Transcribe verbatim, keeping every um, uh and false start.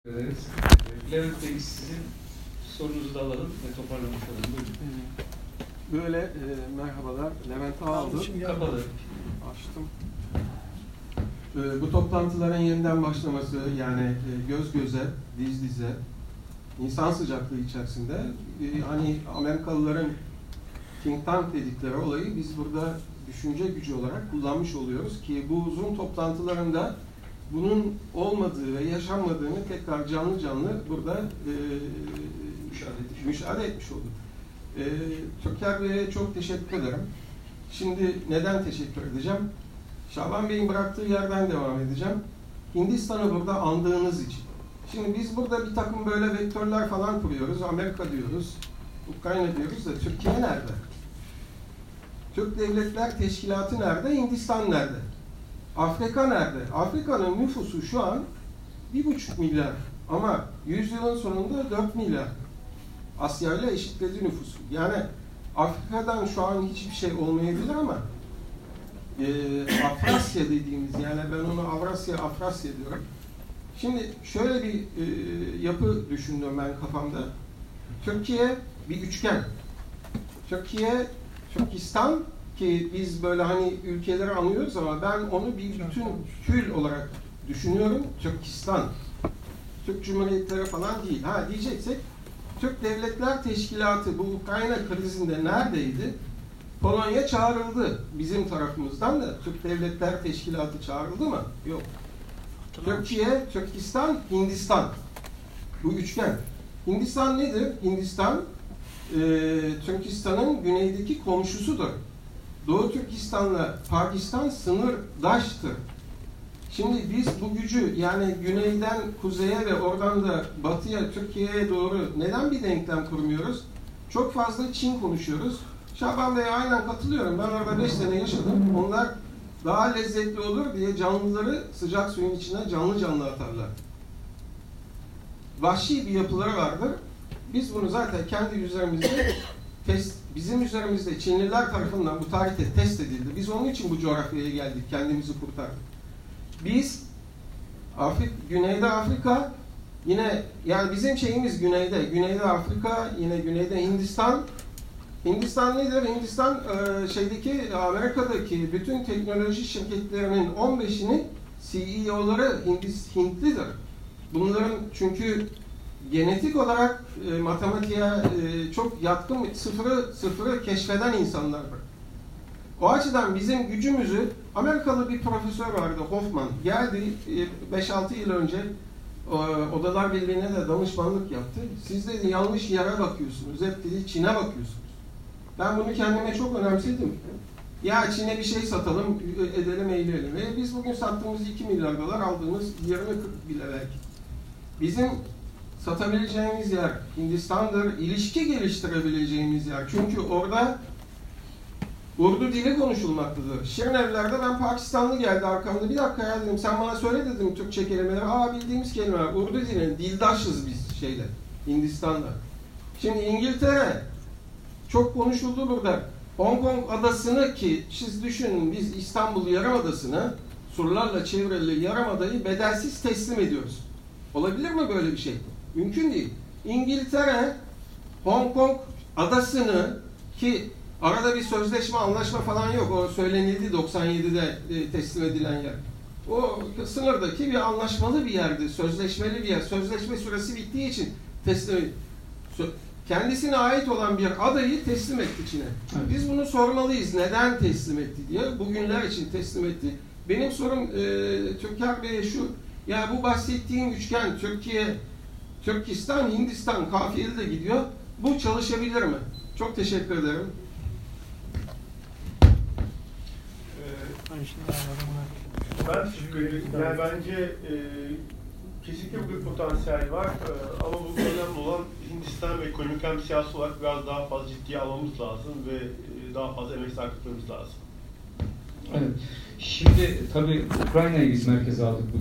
ederiz. Levent Bey, sizin sorunuzu da alalım ve toparlamış olalım. Buyurun. Böyle e, merhabalar. Levent'i aldım. Kapalı. Açtım. E, bu toplantıların yeniden başlaması, yani e, göz göze, diz dize, insan sıcaklığı içerisinde e, hani Amerikalıların think tank dedikleri olayı biz burada düşünce gücü olarak kullanmış oluyoruz ki bu uzun toplantılarında bunun olmadığı ve yaşanmadığını tekrar canlı canlı burada e, müşahede etmiş, müşahede etmiş olduk. E, Türker Bey'e çok teşekkür ederim. Şimdi neden teşekkür edeceğim? Şaban Bey'in bıraktığı yerden devam edeceğim. Hindistan'ı burada andığınız için. Şimdi biz burada bir takım böyle vektörler falan kuruyoruz. Amerika diyoruz, Ukrayna diyoruz da Türkiye nerede? Türk Devletler Teşkilatı nerede? Hindistan nerede? Afrika nerede? Afrika'nın nüfusu şu an bir buçuk milyar ama yüzyılın sonunda dört milyar. Asya ile eşitledi nüfusu. Yani Afrika'dan şu an hiçbir şey olmayabilir ama e, Afrasya dediğimiz, yani ben onu Avrasya, Afrasya diyorum. Şimdi şöyle bir e, yapı düşündüm ben kafamda. Türkiye bir üçgen. Türkiye, Türkistan ki biz böyle hani ülkeleri anlıyoruz ama ben onu bir bütün kül olarak düşünüyorum. Türkistan. Türk Cumhuriyetleri falan değil. Ha diyeceksek Türk Devletler Teşkilatı bu Ukrayna krizinde neredeydi? Polonya çağrıldı bizim tarafımızdan da. Türk Devletler Teşkilatı çağrıldı mı? Yok. Türkiye, Türkistan, Hindistan. Bu üçgen. Hindistan nedir? Hindistan e, Türkistan'ın güneydeki komşusudur. Doğu Türkistan'la Pakistan sınırdaştır. Şimdi biz bu gücü yani güneyden kuzeye ve oradan da batıya, Türkiye'ye doğru neden bir denklem kurmuyoruz? Çok fazla Çin konuşuyoruz. Şaban Bey'e aynen katılıyorum. Ben orada beş sene yaşadım. Onlar daha lezzetli olur diye canlıları sıcak suyun içine canlı canlı atarlar. Vahşi bir yapıları vardır. Biz bunu zaten kendi üzerimizde test, bizim üzerimizde Çinliler tarafından bu tarihte test edildi. Biz onun için bu coğrafyaya geldik, kendimizi kurtardık. Biz Afrika, Güneyde Afrika, yine yani bizim şeyimiz güneyde, Güneyde Afrika, yine güneyde Hindistan. Hindistan nedir? Hindistan e, şeydeki Amerika'daki bütün teknoloji şirketlerinin on beşinin C E O'ları Hindis, Hintlidir. Bunların çünkü genetik olarak e, matematiğe e, çok yatkın, sıfırı sıfırı keşfeden insanlardır. O açıdan bizim gücümüzü Amerikalı bir profesör vardı, Hoffman. Geldi e, beş altı yıl önce e, Odalar Birliği'ne de danışmanlık yaptı. Siz dedi yanlış yere bakıyorsunuz. Hep dedi Çin'e bakıyorsunuz. Ben bunu kendime çok önemsedim. Ya Çin'e bir şey satalım, edelim, eğleyelim. Ve biz bugün sattığımız iki milyar dolar, aldığımız yirmi kırk bile belki. Bizim satabileceğimiz yer Hindistan'dır, ilişki geliştirebileceğimiz yer. Çünkü orada Urdu dili konuşulmaktadır. Şirinevler'de ben Pakistanlı geldi arkamda, bir dakika ya dedim, sen bana söyle dedim Türkçe kelimeleri. Aa bildiğimiz kelimeler, Urdu dilinin dildaşız biz şeyle, Hindistan'da. Şimdi İngiltere, çok konuşuldu burada. Hong Kong adasını ki siz düşünün, biz İstanbul Yarımadası'nı, surlarla çevrili Yarımada'yı bedelsiz teslim ediyoruz. Olabilir mi böyle bir şey? Mümkün değil. İngiltere, Hong Kong adasını ki arada bir sözleşme, anlaşma falan yok. O söylenildi doksan yedide teslim edilen yer. O sınırdaki bir anlaşmalı bir yerdi. Sözleşmeli bir yer. Sözleşme süresi bittiği için teslim edildi. Kendisine ait olan bir adayı teslim etti Çin'e. Evet. Biz bunu sormalıyız. Neden teslim etti diye. Bugünler için teslim etti. Benim sorum e, Türker Bey'e şu. Yani bu bahsettiğim üçgen Türkiye, Türkistan, Hindistan kafiyeli de gidiyor. Bu çalışabilir mi? Çok teşekkür ederim. Ben teşekkür ederim. Yani bence e, kesinlikle bir potansiyel var e, ama bu önemli olan Hindistan ve ekonomik hem siyasi olarak biraz daha fazla ciddiye almamız lazım ve e, daha fazla emek sarf etmemiz lazım. Evet. Şimdi tabii Ukrayna'yı biz merkeze aldık.